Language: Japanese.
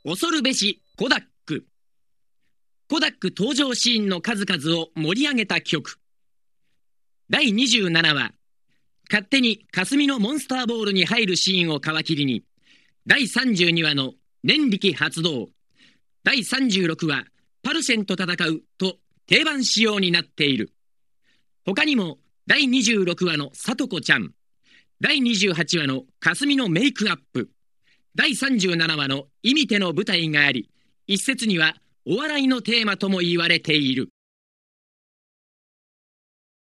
恐るべしコダック。コダック登場シーンの数々を盛り上げた曲。第27話、勝手に霞のモンスターボールに入るシーンを皮切りに、第32話の念力発動、第36話、パルセンと戦うと定番仕様になっている。他にも第26話のさとこちゃん、第28話の霞のメイクアップ、第37話の意味手の舞台があり、一説にはお笑いのテーマとも言われている。